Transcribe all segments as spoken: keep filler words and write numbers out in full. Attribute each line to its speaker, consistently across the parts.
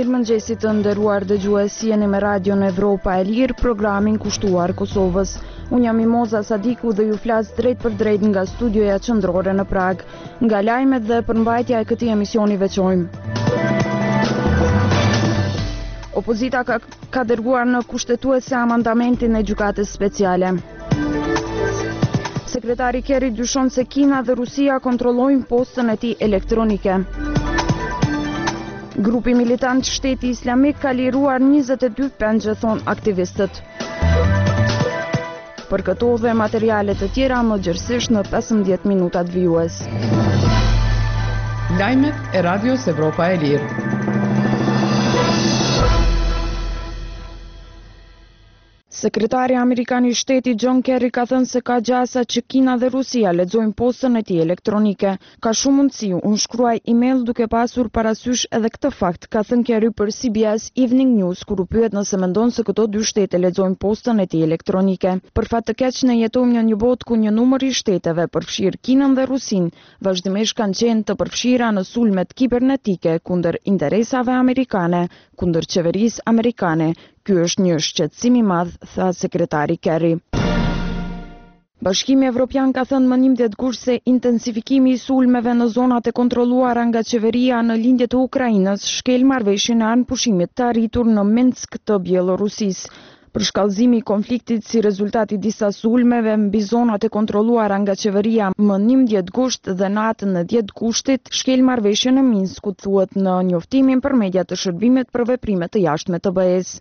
Speaker 1: Mirëmëngjesit të nderuar dëgjues, jeni me Radion Evropa e Lirë, programin kushtuar Kosovës. Unë jam Mimoza Sadiku dhe ju flas drejt për drejt nga studioja qendrore në Prag. Nga lajmet dhe përmbajtja e këtij emisioni veçojmë. Opozita ka, ka dërguar në kushtetuese amandamentin e gjykatës speciale. Sekretari Kerry dyshon se Kina dhe Rusia kontrollojnë postën e tij elektronike. Grupi militant Shteti Islamik ka liruar njëzet e dy pengje, thon aktivistët. Për këto dhe materialet të tjera më gjërësisht në pesëmbëdhjetë minutat vijues.
Speaker 2: Lajmet e Radios Evropa e Lirë.
Speaker 1: Sekretari Amerikan i Shtetit John Kerry ka thënë se ka gjasa që Kina dhe Rusia lexojnë postën e tij elektronike. Ka shumë mundësi, unë shkruaj email duke pasur parasysh edhe këtë fakt, ka thënë Kerry për C B S Evening News kur u pyet nëse mendon se këto dy shtete lexojnë postën e tij elektronike. Për fat të keq ne jetojmë në një botë ku një numër i shteteve, përfshir Kinën dhe Rusin, vazhdimisht kanë qenë të përfshira në sulmet kibernetike kundër interesave amerikane, kundër qeverisë amerikane. Ky është një shqetësim i madh, tha sekretari Kerry. Bashkimi Evropian ka thënë më njëmbëdhjetë gusht se intensifikimi i sulmeve në zonat e kontrolluara nga qeveria në lindje të Ukrainës shkel marrëveshjen e anëpushimit të arritur në Minsk të Bielorusisë. Për shkallëzimi i konfliktit si rezultat i disa sulmeve mbi zonat e kontrolluara nga qeveria më njëmbëdhjetë gusht dhe natën e dhjetë gushtit shkel marrëveshjen e Minskut, thuhet në njoftimin për media të shërbimit për veprime të jashtme të B E-s.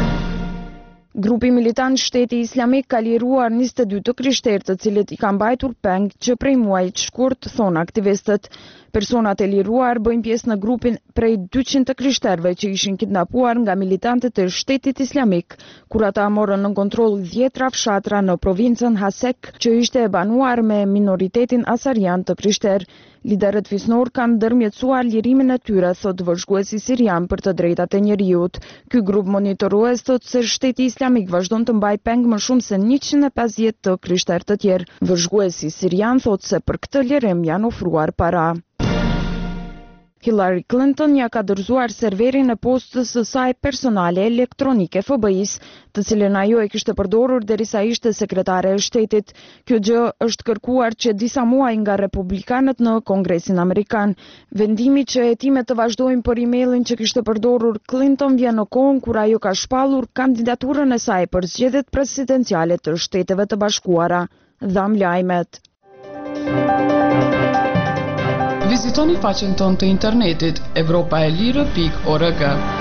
Speaker 1: Grupi militant Shteti Islamik ka liruar njëzet e dy të krishterë të cilët i kanë mbajtur peng që prej muajit të shkurt, thon aktivistët. Personat e liruar bëjnë pjesë në grupin prej dyqind të krishterëve që ishin kidnapuar nga militantët e Shtetit Islamik, kur ata morën në kontroll dhjetra fshatra në provincën Hasek, që ishte e banuar me minoritetin asarian të krishterë. Liderët fisnor kanë ndërmjetësuar lirimin e tyre, thot vëzhguesi sirian për të drejtat e njerëzit. Ky grup monitorues thot se Shteti Islamik vazhdon të mbajë peng më shumë se njëqind e pesëdhjetë të krishterë të tjerë. Vëzhguesi sirian thot se për këtë lirim janë ofruar para. Hillary Clinton ja ka dorëzuar serverin e postës së saj personale elektronike F B I-s, të cilën ajo e kishte përdorur derisa ishte sekretare e shtetit. Kjo gjë është kërkuar që disa muaj nga republikanët në Kongresin Amerikan. Vendimi që hetimet të vazhdojnë për emailin që kishte përdorur Clinton vjen në kohën kur ajo ka shpallur kandidaturën e saj për zgjedhjet presidenciale të Shteteve të Bashkuara. Dham lajmet.
Speaker 2: Vizitoni faqen tonë të internetit evropaelire pikë org.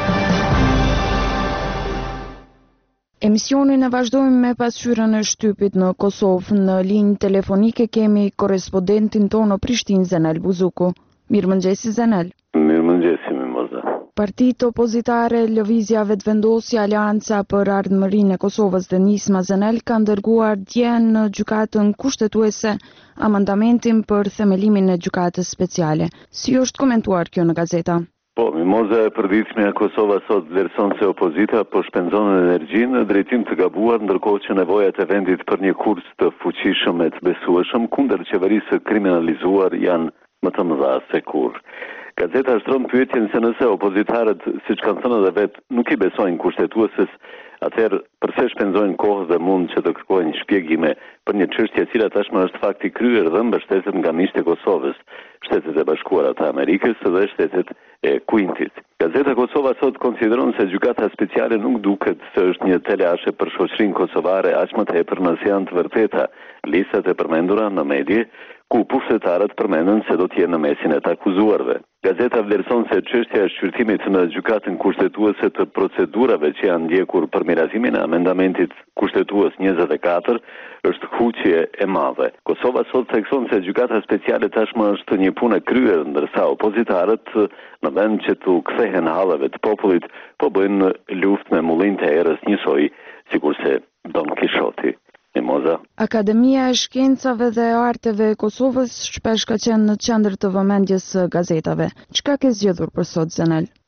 Speaker 1: Emisionin e vazhdojmë me pasqyrën e shtypit në Kosovë. Në linjë telefonike kemi korrespondentin tonë në Prishtinë, Zenel Buzuku. Mirëmëngjesi Zenel.
Speaker 3: Mirëmëngjesi Mimoza.
Speaker 1: Partitë opozitare, Lëvizja Vetëvendosja, Aleanca për Ardhmërinë e Kosovës dhe Nisma Zenel kanë dërguar dje në gjykatën kushtetuese amandamentin për themelimin e gjykatës speciale. Si është komentuar kjo në gazeta?
Speaker 3: Po, Mimoza, e përditshme e Kosova sot vlerëson se opozita po shpenzon energjinë në drejtim të gabuar, ndërkohë që nevojat e vendit për një kurs të fuqishëm e të besueshëm kundër qeverisë së kriminalizuar janë më të mëdha se kurrë. Gazeta shtron pyetjen se nëse opozitarët, siç kanë thënë edhe vetë, nuk i besojnë kushtetueses, atëherë pse shpenzojnë kohë dhe mund që të kërkojnë shpjegime për një çështje e cila tashmë është fakt i kryer dhe mbështetet nga miqtë e Kosovës, Shtetet e Bashkuara të Amerikës dhe Shtetet e Kuintit. Gazeta Kosova sot konsideron se gjykata speciale nuk duket se është një teleashe për shoqërinë kosovare, aq më tepër nëse janë të vërteta listat e përmendura në medie, ku pushtetarët përmenden se do të jenë në mesin e të akuzuarve. Gazeta vlerëson se çështja e shqyrtimit në gjykatën kushtetuese të procedurave që janë ndjekur për mirazimin e amendamentit kushtetues njëzet e katër është huqje e madhe. Kosova sot thekson se gjykata speciale tashmë është një punë e kryer, ndërsa opozitarët në vend që të kthehen hallave të popullit po bëjnë luftë me mullin të erës njësoj sikurse Don Kishoti. Mimoza.
Speaker 1: Akademia e Shkencave dhe Arteve e Kosovës shpesh ka qenë në qendër të vëmendjes së gazetave. Çka ke zgjedhur për sot, Zenel?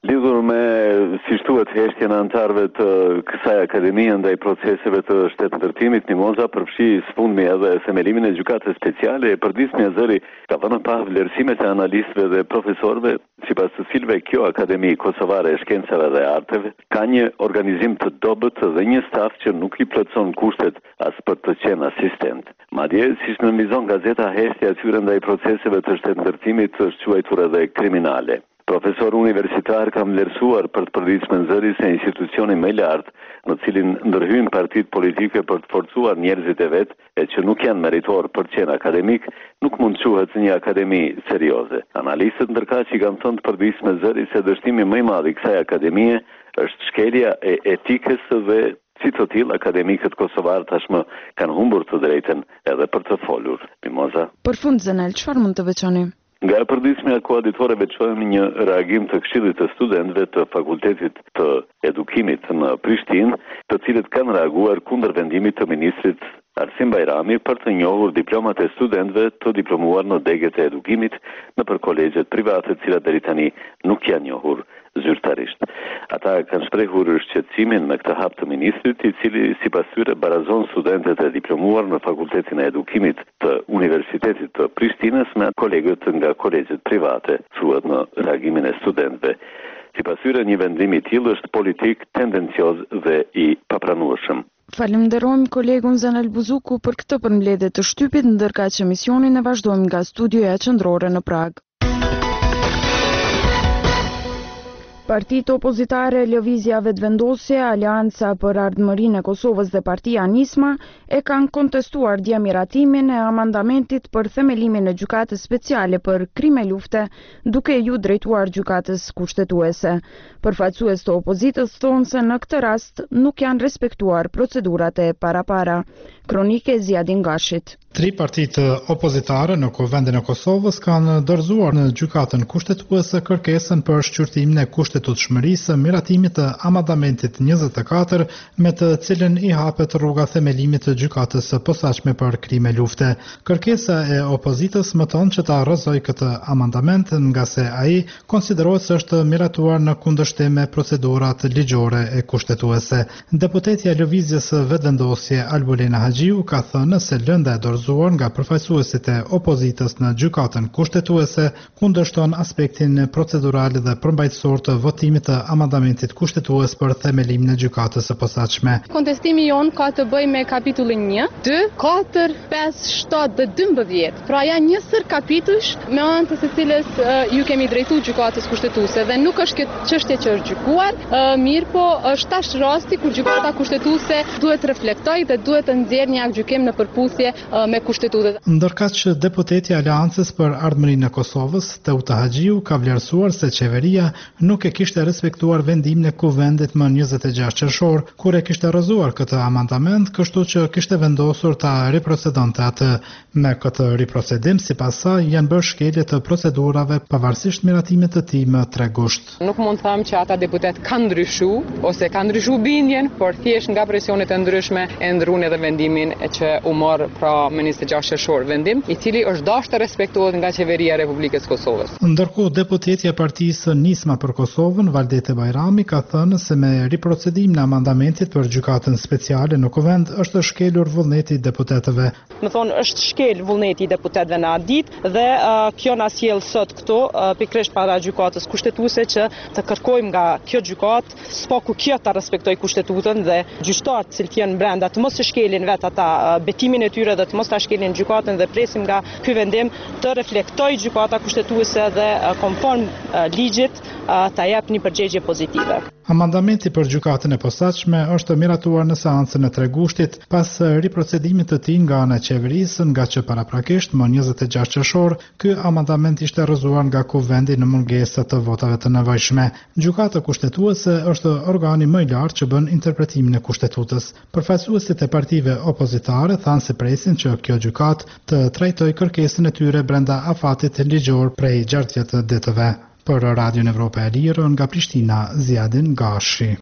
Speaker 3: Lidhur me, si thuhet, heshtjen e anëtarëve të kësaj akademie ndaj proceseve të shtetëndërtimit, Mimoza përfshi sfundmi edhe themelimin e gjykatës speciale. E përdismja zëri ka vënë pa vlerësimet e analistëve dhe profesorëve, sipas të cilëve kjo akademi kosovare e shkencave dhe arteve ka një organizim të dobët dhe një staf që nuk i plotëson kushtet as për të qenë asistent. Madje, siç nënvizon gazeta, heshtja e tyre ndaj proceseve të shtetëndërtimit është quajtur edhe kriminale. Profesor universitar ka vlerësuar për të përditshmën zëri se institucioni më i lartë në cilin ndërhyjnë partitë politike për të forcuar njerëzit e vet e që nuk janë meritor për të qenë akademik, nuk mund quhet një akademi serioze. Analistët ndërkaq i kanë thënë të përditshmën zëri se dështimi më i madh i kësaj akademie është shkelja e etikës dhe si të tillë akademikët kosovar tashmë kanë humbur të drejtën edhe për të folur. Mimoza.
Speaker 1: Përfund Zenel, çfarë mund të veçoni?
Speaker 3: Nga e përdismja koauditorëve veçojmë një reagim të Këshillit të Studentëve të Fakultetit të Edukimit në Prishtinë, të cilët kanë reaguar kundër vendimit të ministrit Arsim Bajrami për të njohur diplomat e studentëve të diplomuar në degët e edukimit nëpër kolegjet private, të cilat deri tani nuk janë njohur zyrtarisht. Ata kanë shprehur shqetësimin me këtë hap të ministrit, i cili sipas tyre barazon studentët e diplomuar në Fakultetin e Edukimit të Universitetit të Prishtinës me kolegët nga kolegjet private, thuhet në reagimin e studentëve. Sipas tyre, një vendim i tillë është politik, tendencioz dhe i papranueshëm.
Speaker 1: Falenderojmë kolegun Zenel Buzuku për këtë përmbledhje të shtypit, ndërkaq që emisionin e vazhdojmë nga studioja qendrore në Prag. Partitë opozitare, Lëvizja Vetëvendosje, Aleanca për Ardhmërinë e Kosovës dhe Partia Nisma e kanë kontestuar dje miratimin e amandamentit për themelimin e gjykatës speciale për krime lufte, duke ju drejtuar gjykatës kushtetuese. Përfaqësues të opozitës thonë se në këtë rast nuk janë respektuar procedurat e parapara. Kronike Zjadin Gashit.
Speaker 4: Tri partitë opozitare në Kuvendin e Kosovës kanë dorëzuar në gjykatën kushtetuese kërkesën për shqyrtimin e kushtetutshmërisë miratimit të amandamentit njëzet e katër, me të cilën i hapet rruga themelimit të gjykatës së posaçme për krime lufte. Kërkesa e opozitës më tonë që ta rrëzoj këtë amandament, nga se ai konsiderohet se është miratuar në kundërshtim me procedurat ligjore e kushtetuese. Deputetja e Lëvizjes Vetëvendosje Albulina Haxhiu ka thënë se lënda e dorëzuar nga përfaqësuesit e opozitës në gjykatën kushtetuese kundërshton aspektin procedural dhe përmbajtësor të votimit të amandamentit kushtetues për themelimin e gjykatës së posaçme.
Speaker 5: Kontestimi jon ka të bëjë me kapitullin një, dy, katër, pesë, shtatë dhe dymbëdhjetë. Pra janë njësër kapitush me anë të së cilës uh, ju kemi drejtuar gjykatës kushtetuese dhe nuk është këtë çështje që është gjykuar, uh, mirë po është tash rasti kur gjykata kushtetuese duhet reflektojë dhe duhet të nxjerrë një gjykim në përputhje uh, me kushtetutën.
Speaker 4: Ndërkaq që deputeti i Aleancës për Ardhmërinë e Kosovës, Teuta Haxhiu, ka vlerësuar se qeveria nuk e kishte respektuar vendimin e Kuvendit më njëzet e gjashtë qershor, kur e kishte rrëzuar këtë amandament, kështu që kishte vendosur ta riprocedonte atë. Me këtë riprocedim, sipas saj, janë bërë shkelje të procedurave pavarësisht miratimit të tij më tre gusht.
Speaker 6: Nuk mund të them që ata deputet kanë ndryshuar ose kanë ndryshuar bindjen, por thjesht nga presionet e ndryshme e ndruan edhe vendimin e që u mor pra me njëzet e gjashtë qershor, vendim i cili është dashur të respektohet nga qeveria e Republikës Kosovës.
Speaker 4: Ndërkohë, deputetja e partisë Nisma për Kosovën, Valdete Bajrami, ka thënë se me riprocedimin e amandamentit për gjykatën speciale në Kuvend është shkelur vullneti i deputetëve.
Speaker 7: Më thonë, është shkel vullneti i deputetëve në atë ditë dhe uh, kjo na sjell sot këtu uh, pikërisht para gjykatës kushtetuese që të kërkojmë nga kjo gjykatë spaku kjo ta respektojë kushtetutën dhe gjyqtarët të cilët janë brenda të mos e shkelin vet ata uh, betimin e tyre dhe të mos ta shkelin gjykatën dhe presim nga ky vendim të reflektojë gjykata kushtetuese dhe uh, konform uh, ligjit uh, ta jap një përgjigje pozitive.
Speaker 4: Amandamenti për gjykatën e posaçme është miratuar në seancën e tre gushtit pas riprocedimit të tij nga ana e qeverisë, nga që paraprakisht më njëzet e gjashtë qershor ky amandament ishte rrëzuar nga Kuvendi në mungesë të votave të nevojshme. Gjykata kushtetuese është organi më i lartë që bën interpretimin e kushtetutës. Përfaqësuesit e partive opozitare thanë se presin që kjo gjykatë të trajtojë kërkesën e tyre brenda afatit ligjor prej gjashtëdhjetë ditëve. Për Radion Evropa e Lirë, nga Prishtina, Zjadin Gashi.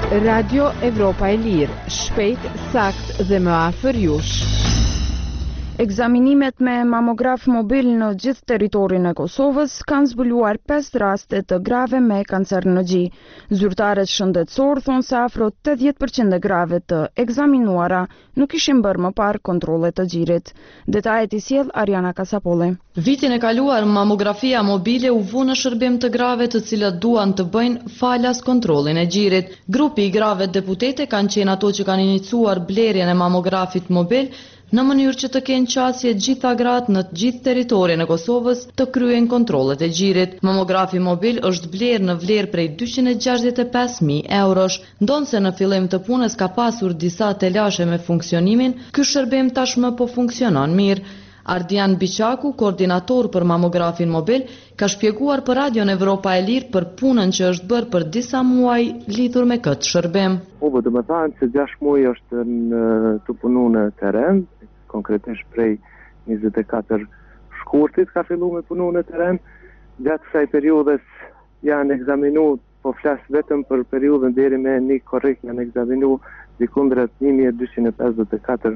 Speaker 8: Radio Evropa e Lirë, shpejt, sakt dhe më afër jush.
Speaker 1: Ekzaminimet me mamograf mobil në gjithë territorin e Kosovës kanë zbuluar pesë raste të grave me kancer në gji. Zyrtarët shëndetësor thonë se afro tetëdhjetë përqind e grave të ekzaminuara nuk ishin bërë më parë kontrolle të gjirit. Detajet i sjell Ariana Kasapolli.
Speaker 8: Vitin e kaluar, mamografia mobile u vu në shërbim të grave të cilat duan të bëjnë falas kontrollin e gjirit. Grupi i grave deputete kanë qenë ato që kanë iniciuar blerjen e mamografit mobil në mënyrë që të kenë qasje gjitha gratë në gjithë teritorin e Kosovës të kryen kontrollet e gjirit. Mamografi mobil është blerë në vlerë prej dyqind e gjashtëdhjetë e pesë mijë eurosh. Ndonse në fillim të punës ka pasur disa telashe me funksionimin, ky shërbim tashmë po funksionon mirë. Ardian Biçaku, koordinator për mamografin mobil, ka shpjeguar për Radion Evropa e Lirë për punën që është bërë për disa muaj lidhur me këtë shërbim.
Speaker 9: Po, do të thënë se gjashtë muaj është në të punu në teren, konkretisht prej njëzet e katër shkurtit ka fillu me punu në teren. Gjatë kësaj periudhës janë ekzaminu, po flas vetëm për periudhën deri me një korrekt, janë ekzaminu dikundrët një mijë e dyqind e pesëdhjetë e katër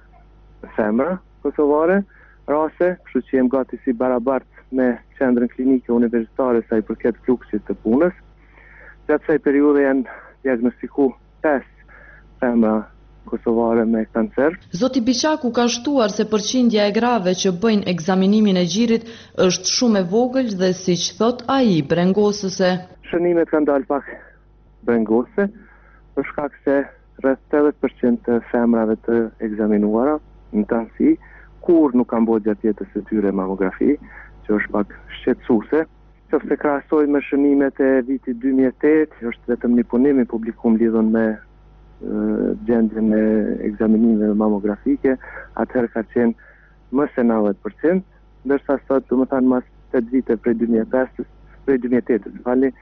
Speaker 9: femra kosovare, rase, kështu që jem gati si barabart me qendrën klinike universitare sa i përket fluksit të punës. Gjatë kësaj periudhe janë diagnostiku pesë femra kosovare me kancer.
Speaker 8: Zoti Biçaku ka shtuar se përqindja e grave që bëjnë ekzaminimin e gjirit është shumë e vogël dhe siç thot ai brengosëse.
Speaker 9: Shënimet kanë dalë pak brengose, për shkak se rreth tetëdhjetë përqind të femrave të ekzaminuara në tansi kur nuk kanë bërë gjatë jetës së tyre mamografi, që është pak shqetësuese. Nëse krahasojmë me shënimet e vitit dy mijë e tetë, është vetëm një punim i publikum lidhur me gjendjen e ekzaminimeve mamografike, atëherë ka qenë më se nëntëdhjetë përqind, ndërsa sot, domethënë mas tetë vite prej dy mijë e pesë, prej dy mijë e tetë, falni,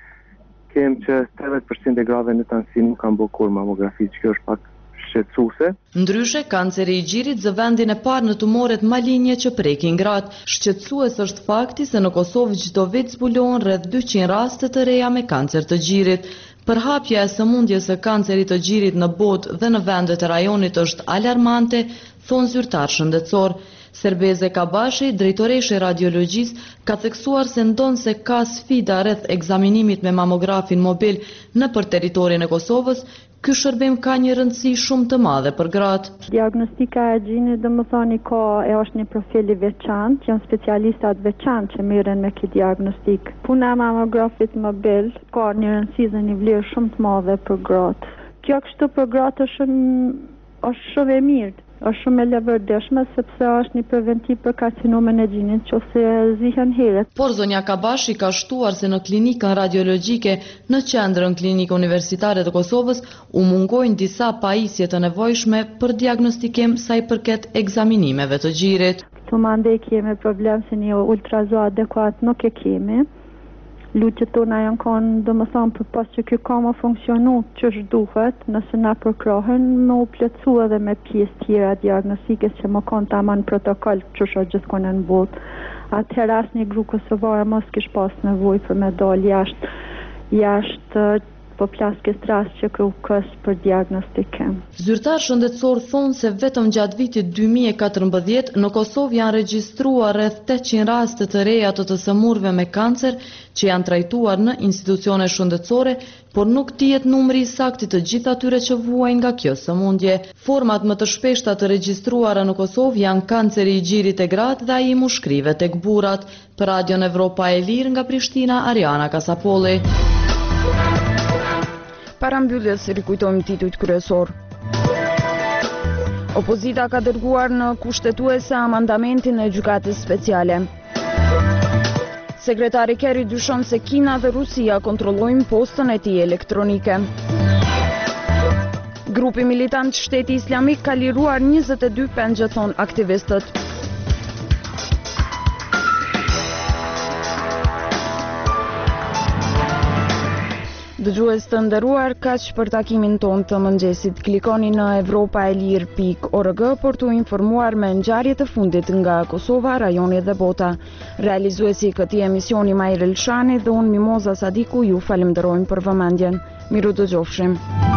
Speaker 9: kem që tetëdhjetë përqind e grave në tansi nuk kanë bërë kur mamografi, që kjo është pak shqetësuese.
Speaker 8: Ndryshe, kanceri i gjirit zë vendin e parë në tumoret malinje që prekin gratë. Shqetësues është fakti se në Kosovë çdo vit zbulohen rreth dyqind raste të reja me kancer të gjirit. Përhapja e sëmundjes së kancerit të gjirit në botë dhe në vendet e rajonit është alarmante, thonë zyrtar shëndetësor. Serbeze Kabashi, drejtoreshe e radiologjisë, ka theksuar se ndonse ka sfida rreth ekzaminimit me mamografin mobil në për territorin e Kosovës, ky shërbim ka një rëndësi shumë të madhe për gratë.
Speaker 10: Diagnostika e gjinit domethënë ka e është një profil i veçantë, janë specialistat veçantë që merren me këtë diagnostik. Puna e mamografit mobil ka një rëndësi dhe një vlerë shumë të madhe për gratë. Kjo kështu për gratë është shumë është shumë e mirë. Është shumë e lëvërdishme sepse është një preventiv për karcinomen e gjinit që ose zihen herët.
Speaker 8: Por zonja Kabashi ka shtuar se në klinikën radiologjike në qendrën klinikë universitare të Kosovës u mungojnë disa pajisje të nevojshme për diagnostikim sa i përket ekzaminimeve të gjirit.
Speaker 10: Këtu mandej kemi problem se një ultrazo adekuat nuk e kemi. Lutjet tona janë kanë domethënë për pas që kjo ka më funksionu që është duhet, nëse na përkrohen me u plotësu edhe me pjesë tjera diagnostikës që më kanë tamam protokoll që është gjithkohë në botë. Atëherë asnjë grup kosovar mos kish pas nevojë për me dalë jashtë jashtë populaskës rast që kërkes për diagnostikim.
Speaker 8: Zyrtar shëndetësor thonë se vetëm gjatë vitit dy mijë e katërmbëdhjetë në Kosovë janë regjistruar rreth tetëqind raste të reja të të sëmurëve me kancer që janë trajtuar në institucione shëndetësore, por nuk dihet numri i saktë të gjithë atyre që vuajnë nga kjo sëmundje. Format më të shpeshta të regjistruara në Kosovë janë kanceri i gjirit e gratë dhe ai i mushkrive tek burrat. Për Radion Evropa e Lirë nga Prishtina, Ariana Kasapolli.
Speaker 1: Para mbylljes rikujtojmë titujt kryesor. Opozita ka dërguar në kushtetuese amandamentin e gjykatës speciale. Sekretari Kerry dyshon se Kina dhe Rusia kontrollojnë postën e tij elektronike. Grupi militant Shteti Islamik ka liruar njëzet e dy pengje, thon aktivistët. Dëgjues të nderuar, kaq për takimin ton të mëngjesit. Klikoni në evropaelir pikë org për t'u informuar me ngjarjet e fundit nga Kosova, rajoni dhe bota. Realizuesi këtij emisioni Majrel Shani dhe unë Mimoza Sadiku ju falenderojmë për vëmendjen. Miru dëgjofshim.